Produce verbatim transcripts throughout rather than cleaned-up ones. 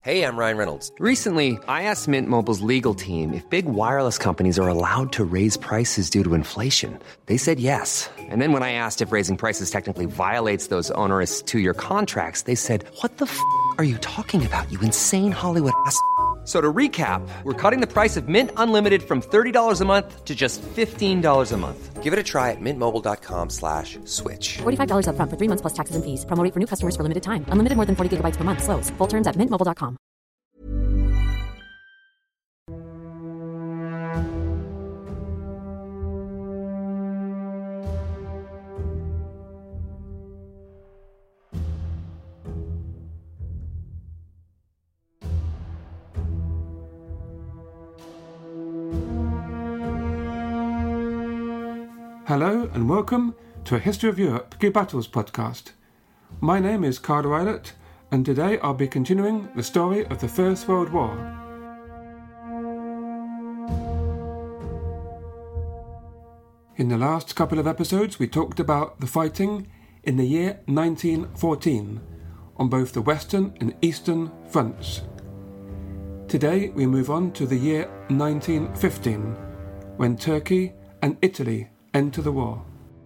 Hey, I'm Ryan Reynolds. Recently, I asked Mint Mobile's legal team if big wireless companies are allowed to raise prices due to inflation. They said yes. And then when I asked if raising prices technically violates those onerous two-year contracts, they said, what the f*** are you talking about, you insane Hollywood ass f- So to recap, we're cutting the price of Mint Unlimited from thirty dollars a month to just fifteen dollars a month. Give it a try at mintmobile.com slash switch. forty-five dollars up front for three months plus taxes and fees. Promo rate for new customers for limited time. Unlimited more than forty gigabytes per month. Slows full terms at mint mobile dot com. Hello and welcome to a History of Europe Key Battles podcast. My name is Carl Eilert, and today I'll be continuing the story of the First World War. In the last couple of episodes we talked about the fighting in the year nineteen fourteen on both the Western and Eastern fronts. Today we move on to the year nineteen fifteen, when Turkey and Italy enter the war.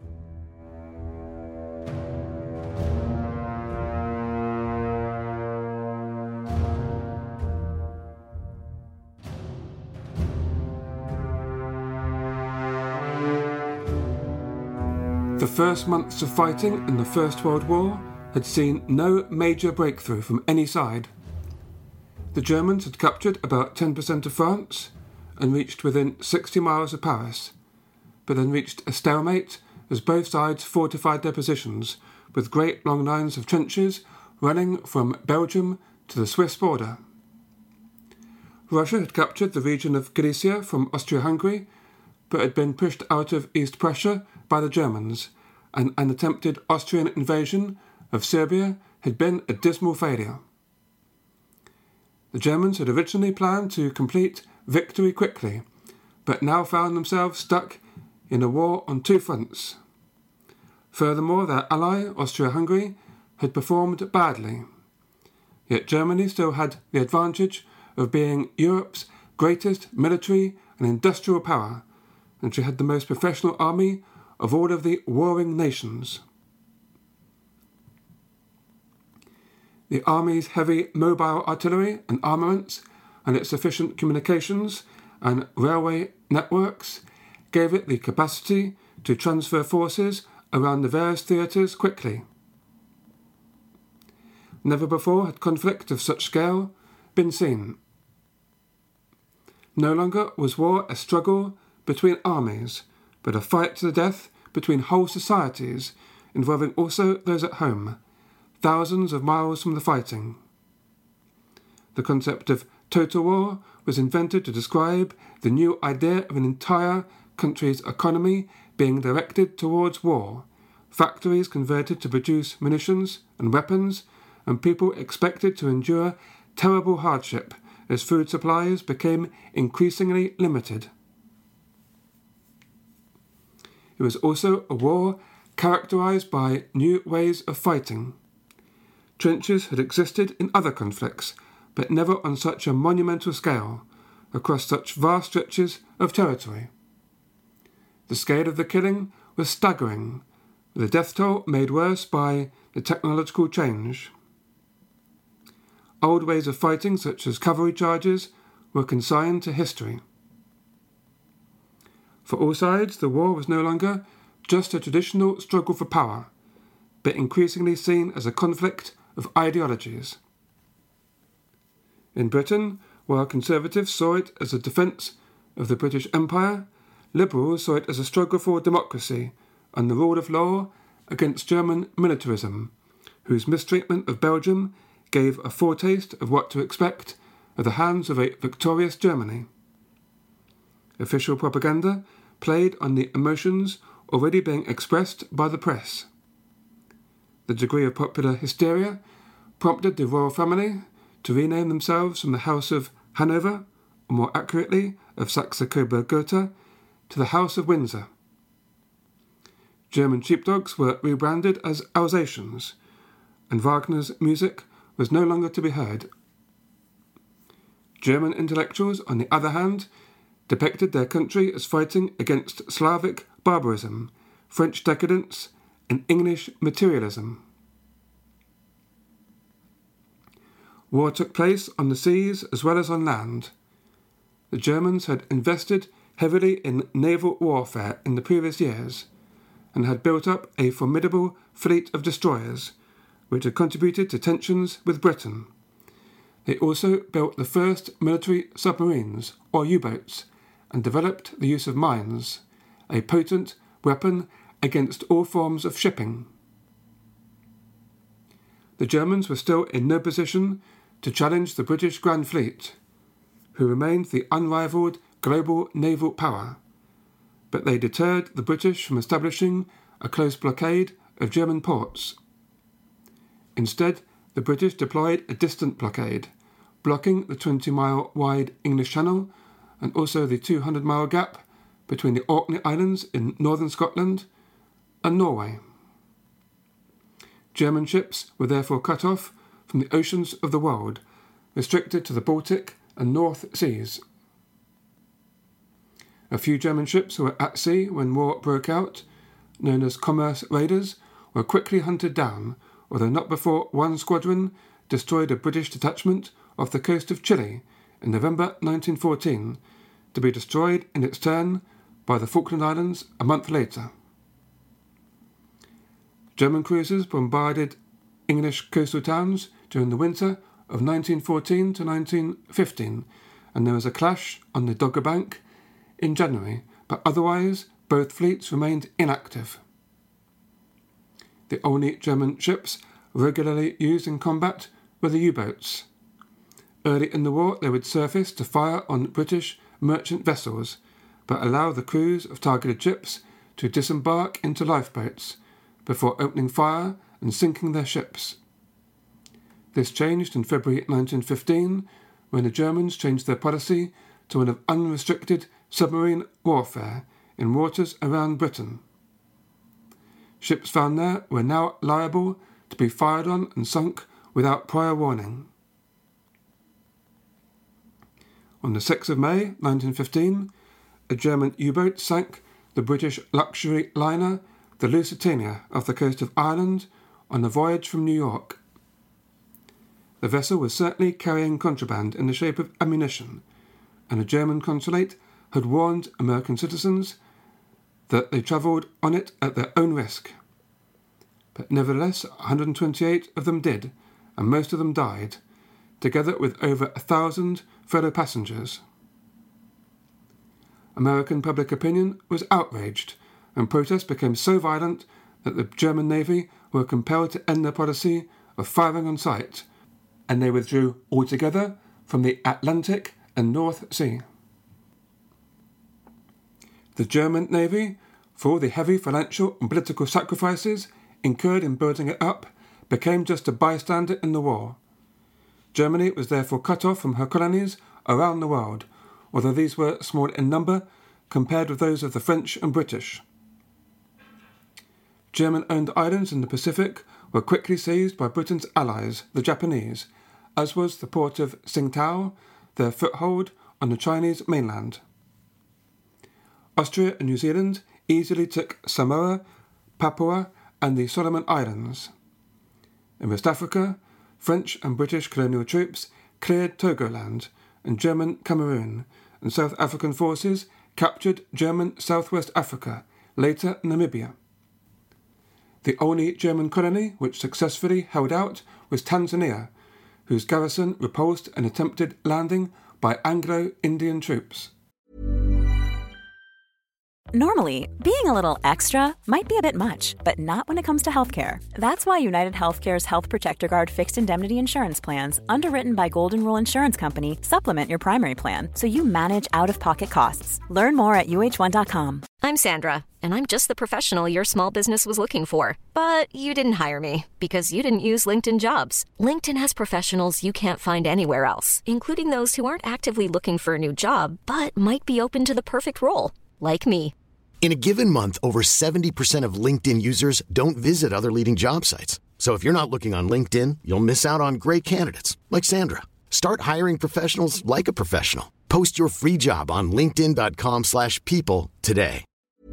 The first months of fighting in the First World War had seen no major breakthrough from any side. The Germans had captured about ten percent of France and reached within sixty miles of Paris, but then reached a stalemate as both sides fortified their positions with great long lines of trenches running from Belgium to the Swiss border. Russia had captured the region of Galicia from Austria-Hungary, but had been pushed out of East Prussia by the Germans, and an attempted Austrian invasion of Serbia had been a dismal failure. The Germans had originally planned to complete victory quickly, but now found themselves stuck in a war on two fronts. Furthermore, their ally, Austria-Hungary, had performed badly. Yet Germany still had the advantage of being Europe's greatest military and industrial power, and she had the most professional army of all of the warring nations. The army's heavy mobile artillery and armaments and its efficient communications and railway networks gave it the capacity to transfer forces around the various theatres quickly. Never before had conflict of such scale been seen. No longer was war a struggle between armies, but a fight to the death between whole societies, involving also those at home, thousands of miles from the fighting. The concept of total war was invented to describe the new idea of an entire country's economy being directed towards war, factories converted to produce munitions and weapons, and people expected to endure terrible hardship as food supplies became increasingly limited. It was also a war characterized by new ways of fighting. Trenches had existed in other conflicts, but never on such a monumental scale, across such vast stretches of territory. The scale of the killing was staggering, the death toll made worse by the technological change. Old ways of fighting, such as cavalry charges, were consigned to history. For all sides, the war was no longer just a traditional struggle for power, but increasingly seen as a conflict of ideologies. In Britain, while Conservatives saw it as a defence of the British Empire, Liberals saw it as a struggle for democracy and the rule of law against German militarism, whose mistreatment of Belgium gave a foretaste of what to expect at the hands of a victorious Germany. Official propaganda played on the emotions already being expressed by the press. The degree of popular hysteria prompted the royal family to rename themselves from the House of Hanover, or more accurately, of Saxe-Coburg-Gotha, to the House of Windsor. German sheepdogs were rebranded as Alsatians, and Wagner's music was no longer to be heard. German intellectuals, on the other hand, depicted their country as fighting against Slavic barbarism, French decadence, and English materialism. War took place on the seas as well as on land. The Germans had invested heavily in naval warfare in the previous years and had built up a formidable fleet of destroyers, which had contributed to tensions with Britain. They also built the first military submarines, or U-boats, and developed the use of mines, a potent weapon against all forms of shipping. The Germans were still in no position to challenge the British Grand Fleet, who remained the unrivalled global naval power, but they deterred the British from establishing a close blockade of German ports. Instead, the British deployed a distant blockade, blocking the twenty-mile wide English Channel and also the two hundred mile gap between the Orkney Islands in northern Scotland and Norway. German ships were therefore cut off from the oceans of the world, restricted to the Baltic and North Seas. A few German ships who were at sea when war broke out, known as commerce raiders, were quickly hunted down, although not before one squadron destroyed a British detachment off the coast of Chile in November nineteen fourteen, to be destroyed in its turn by the Falkland Islands a month later. German cruisers bombarded English coastal towns during the winter of nineteen fourteen to nineteen fifteen, and there was a clash on the Dogger Bank in January, but otherwise both fleets remained inactive. The only German ships regularly used in combat were the U-boats. Early in the war they would surface to fire on British merchant vessels, but allow the crews of targeted ships to disembark into lifeboats before opening fire and sinking their ships. This changed in February nineteen fifteen, when the Germans changed their policy to one of unrestricted submarine warfare in waters around Britain. Ships found there were now liable to be fired on and sunk without prior warning. On the sixth of May nineteen fifteen, a German U-boat sank the British luxury liner the Lusitania off the coast of Ireland on a voyage from New York. The vessel was certainly carrying contraband in the shape of ammunition, and a German consulate had warned American citizens that they travelled on it at their own risk. But nevertheless, one hundred twenty-eight of them did, and most of them died, together with over a thousand fellow passengers. American public opinion was outraged, and protests became so violent that the German Navy were compelled to end their policy of firing on sight, and they withdrew altogether from the Atlantic and North Sea. The German Navy, for all the heavy financial and political sacrifices incurred in building it up, became just a bystander in the war. Germany was therefore cut off from her colonies around the world, although these were small in number compared with those of the French and British. German-owned islands in the Pacific were quickly seized by Britain's allies, the Japanese, as was the port of Tsingtao, their foothold on the Chinese mainland. Austria and New Zealand easily took Samoa, Papua, and the Solomon Islands. In West Africa, French and British colonial troops cleared Togoland and German Cameroon, and South African forces captured German Southwest Africa, later Namibia. The only German colony which successfully held out was Tanzania, whose garrison repulsed an attempted landing by Anglo-Indian troops. Normally, being a little extra might be a bit much, but not when it comes to healthcare. That's why United Healthcare's Health Protector Guard fixed indemnity insurance plans, underwritten by Golden Rule Insurance Company, supplement your primary plan so you manage out-of-pocket costs. Learn more at U H one dot com. I'm Sandra, and I'm just the professional your small business was looking for. But you didn't hire me because you didn't use LinkedIn Jobs. LinkedIn has professionals you can't find anywhere else, including those who aren't actively looking for a new job, but might be open to the perfect role, like me. In a given month, over seventy percent of LinkedIn users don't visit other leading job sites. So if you're not looking on LinkedIn, you'll miss out on great candidates like Sandra. Start hiring professionals like a professional. Post your free job on linkedin.com slash people today.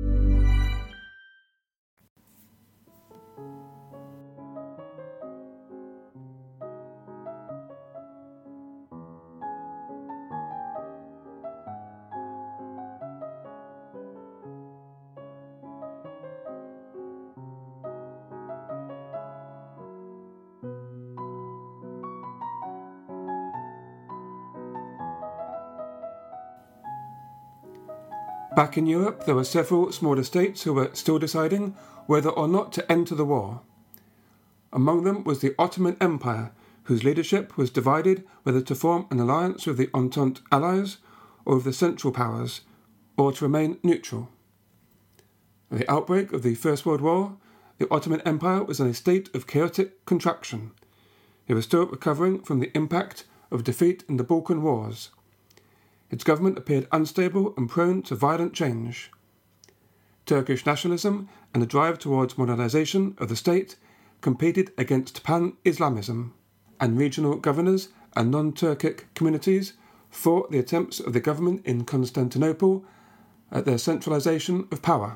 Back in Europe, there were several smaller states who were still deciding whether or not to enter the war. Among them was the Ottoman Empire, whose leadership was divided whether to form an alliance with the Entente allies or with the Central Powers, or to remain neutral. At the outbreak of the First World War, the Ottoman Empire was in a state of chaotic contraction. It was still recovering from the impact of defeat in the Balkan Wars. Its government appeared unstable and prone to violent change. Turkish nationalism and the drive towards modernization of the state competed against pan-Islamism, and regional governors and non-Turkic communities fought the attempts of the government in Constantinople at their centralization of power.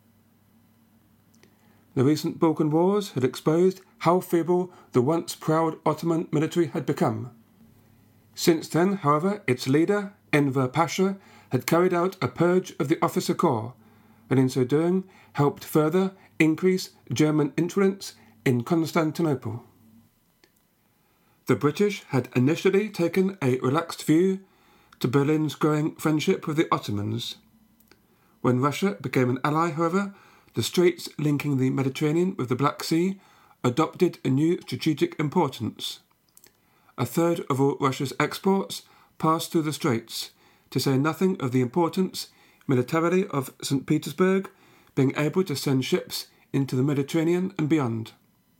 The recent Balkan Wars had exposed how feeble the once proud Ottoman military had become. Since then, however, its leader, Enver Pasha, had carried out a purge of the officer corps, and in so doing helped further increase German influence in Constantinople. The British had initially taken a relaxed view to Berlin's growing friendship with the Ottomans. When Russia became an ally, however, the straits linking the Mediterranean with the Black Sea adopted a new strategic importance. A third of all Russia's exports passed through the straits, to say nothing of the importance militarily of Saint Petersburg being able to send ships into the Mediterranean and beyond.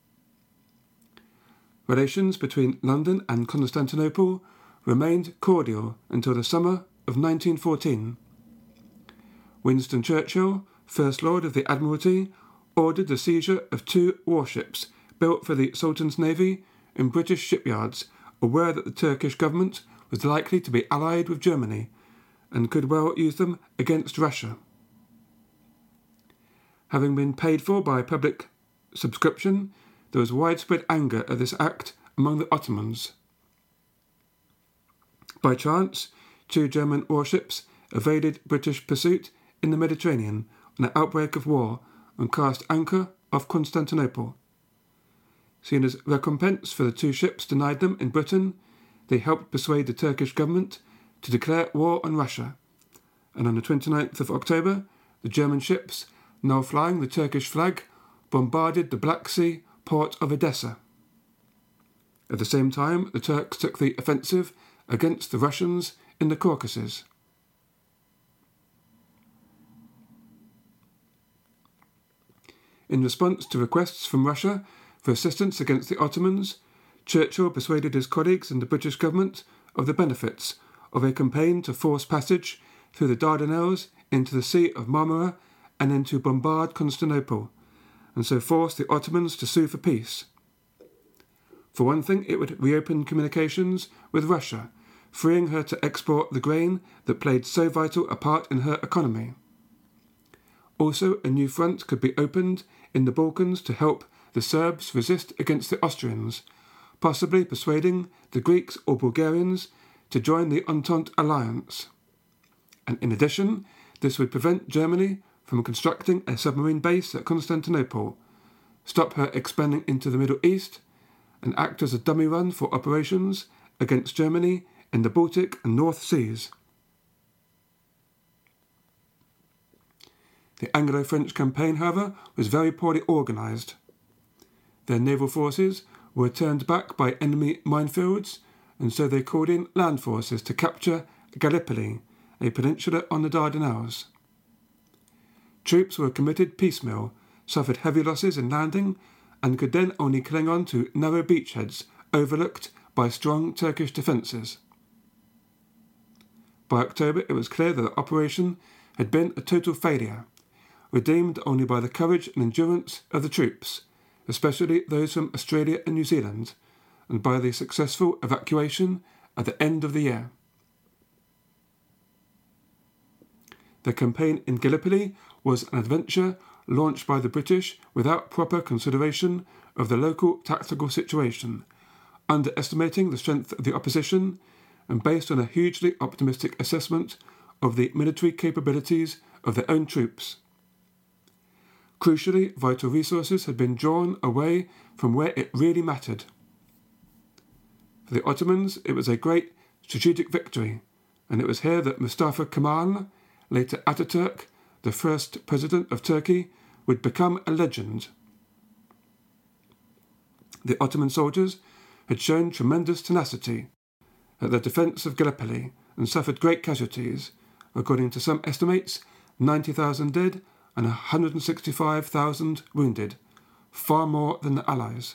Relations between London and Constantinople remained cordial until the summer of nineteen fourteen. Winston Churchill, First Lord of the Admiralty, ordered the seizure of two warships built for the Sultan's Navy in British shipyards, aware that the Turkish government was likely to be allied with Germany and could well use them against Russia. Having been paid for by public subscription, there was widespread anger at this act among the Ottomans. By chance, two German warships evaded British pursuit in the Mediterranean on an outbreak of war and cast anchor off Constantinople. Seen as recompense for the two ships denied them in Britain, they helped persuade the Turkish government to declare war on Russia, and on the twenty-ninth of October, the German ships, now flying the Turkish flag, bombarded the Black Sea port of Odessa. At the same time, the Turks took the offensive against the Russians in the Caucasus. In response to requests from Russia for assistance against the Ottomans, Churchill persuaded his colleagues in the British government of the benefits of a campaign to force passage through the Dardanelles into the Sea of Marmara and then to bombard Constantinople, and so force the Ottomans to sue for peace. For one thing, it would reopen communications with Russia, freeing her to export the grain that played so vital a part in her economy. Also, a new front could be opened in the Balkans to help the Serbs resist against the Austrians, possibly persuading the Greeks or Bulgarians to join the Entente alliance. And in addition, this would prevent Germany from constructing a submarine base at Constantinople, stop her expanding into the Middle East, and act as a dummy run for operations against Germany in the Baltic and North Seas. The Anglo-French campaign, however, was very poorly organised. Their naval forces were turned back by enemy minefields, and so they called in land forces to capture Gallipoli, a peninsula on the Dardanelles. Troops were committed piecemeal, suffered heavy losses in landing, and could then only cling on to narrow beachheads overlooked by strong Turkish defences. By October, it was clear that the operation had been a total failure, redeemed only by the courage and endurance of the troops, especially those from Australia and New Zealand, and by the successful evacuation at the end of the year. The campaign in Gallipoli was an adventure launched by the British without proper consideration of the local tactical situation, underestimating the strength of the opposition and based on a hugely optimistic assessment of the military capabilities of their own troops. Crucially, vital resources had been drawn away from where it really mattered. For the Ottomans, it was a great strategic victory, and it was here that Mustafa Kemal, later Ataturk, the first president of Turkey, would become a legend. The Ottoman soldiers had shown tremendous tenacity at the defence of Gallipoli and suffered great casualties, according to some estimates, ninety thousand dead and one hundred sixty-five thousand wounded, far more than the Allies.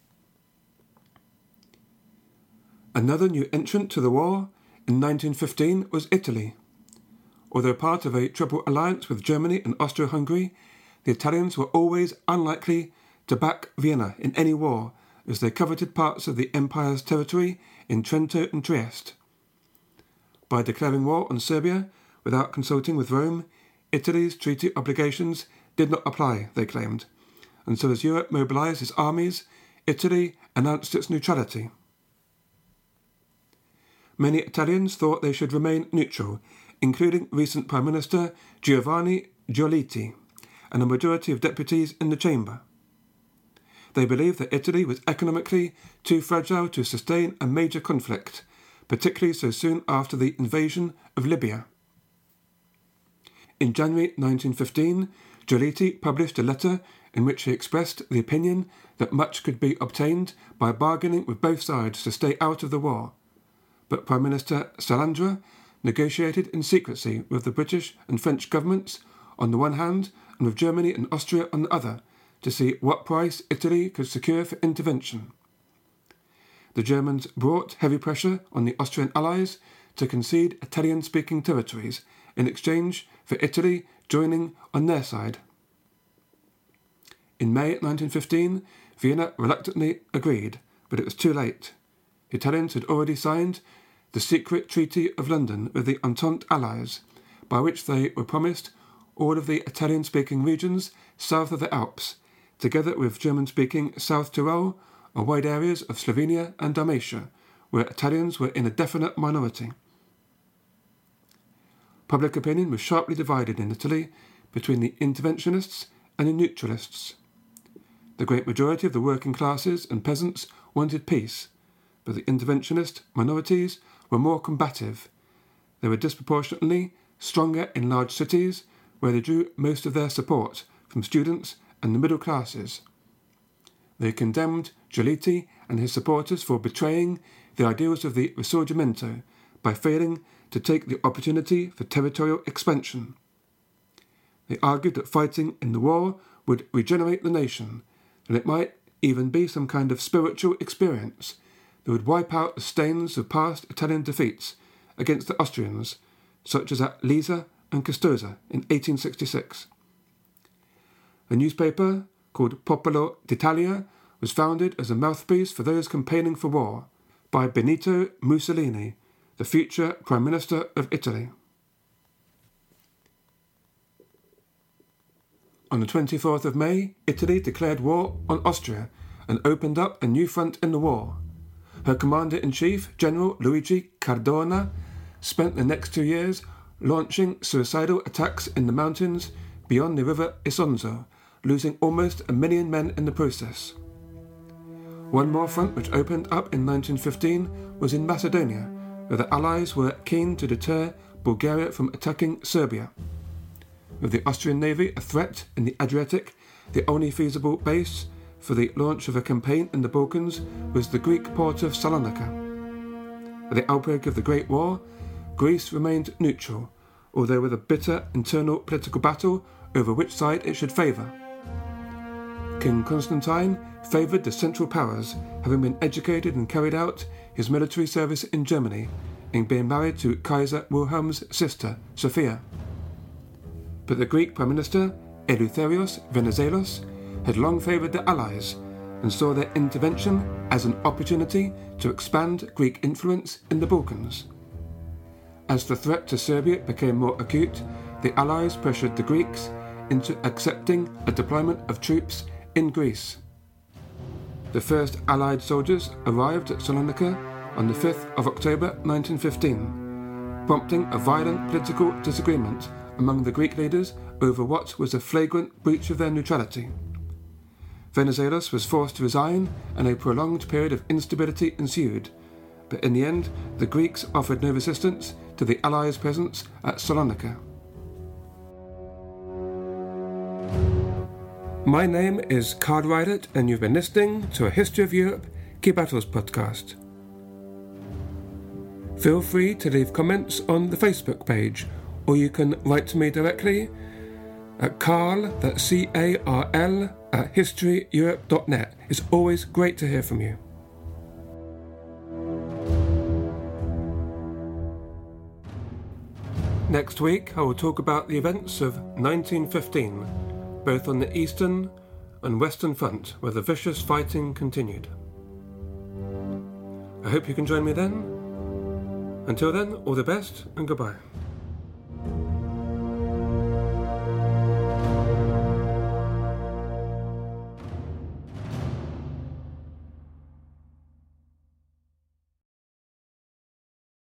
Another new entrant to the war in nineteen fifteen was Italy. Although part of a triple alliance with Germany and Austro-Hungary, the Italians were always unlikely to back Vienna in any war, as they coveted parts of the Empire's territory in Trento and Trieste. By declaring war on Serbia without consulting with Rome, Italy's treaty obligations did not apply, they claimed, and so as Europe mobilized its armies, Italy announced its neutrality. Many Italians thought they should remain neutral, including recent Prime Minister Giovanni Giolitti and a majority of deputies in the chamber. They believed that Italy was economically too fragile to sustain a major conflict, particularly so soon after the invasion of Libya. In January nineteen fifteen, Giolitti published a letter in which he expressed the opinion that much could be obtained by bargaining with both sides to stay out of the war, but Prime Minister Salandra negotiated in secrecy with the British and French governments on the one hand and with Germany and Austria on the other to see what price Italy could secure for intervention. The Germans brought heavy pressure on the Austrian allies to concede Italian-speaking territories in exchange for Italy joining on their side. In May nineteen fifteen, Vienna reluctantly agreed, but it was too late. The Italians had already signed the secret Treaty of London with the Entente Allies, by which they were promised all of the Italian-speaking regions south of the Alps, together with German-speaking South Tyrol or wide areas of Slovenia and Dalmatia, where Italians were in a definite minority. Public opinion was sharply divided in Italy between the interventionists and the neutralists. The great majority of the working classes and peasants wanted peace, but the interventionist minorities were more combative. They were disproportionately stronger in large cities, where they drew most of their support from students and the middle classes. They condemned Giolitti and his supporters for betraying the ideals of the Risorgimento by failing to take the opportunity for territorial expansion. They argued that fighting in the war would regenerate the nation, and it might even be some kind of spiritual experience that would wipe out the stains of past Italian defeats against the Austrians, such as at Lisa and Custoza in eighteen sixty-six. A newspaper called Popolo d'Italia was founded as a mouthpiece for those campaigning for war by Benito Mussolini, the future Prime Minister of Italy. On the twenty-fourth of May, Italy declared war on Austria and opened up a new front in the war. Her Commander-in-Chief, General Luigi Cadorna, spent the next two years launching suicidal attacks in the mountains beyond the river Isonzo, losing almost a million men in the process. One more front which opened up in nineteen fifteen was in Macedonia, where the Allies were keen to deter Bulgaria from attacking Serbia. With the Austrian Navy a threat in the Adriatic, the only feasible base for the launch of a campaign in the Balkans was the Greek port of Salonika. At the outbreak of the Great War, Greece remained neutral, although with a bitter internal political battle over which side it should favour. King Constantine favoured the Central Powers, having been educated and carried out his military service in Germany, and being married to Kaiser Wilhelm's sister, Sophia. But the Greek Prime Minister, Eleutherios Venizelos, had long favoured the Allies, and saw their intervention as an opportunity to expand Greek influence in the Balkans. As the threat to Serbia became more acute, the Allies pressured the Greeks into accepting a deployment of troops in Greece. The first Allied soldiers arrived at Salonika on the fifth of October nineteen fifteen, prompting a violent political disagreement among the Greek leaders over what was a flagrant breach of their neutrality. Venizelos was forced to resign, and a prolonged period of instability ensued, but in the end the Greeks offered no resistance to the Allies' presence at Salonika. My name is Carl Rydert, and you've been listening to a History of Europe Key Battles podcast. Feel free to leave comments on the Facebook page, or you can write to me directly at Carl, that's C A R L, at history europe dot net. It's always great to hear from you. Next week I will talk about the events of nineteen fifteen, both on the Eastern and Western Front, where the vicious fighting continued. I hope you can join me then. Until then, all the best and goodbye.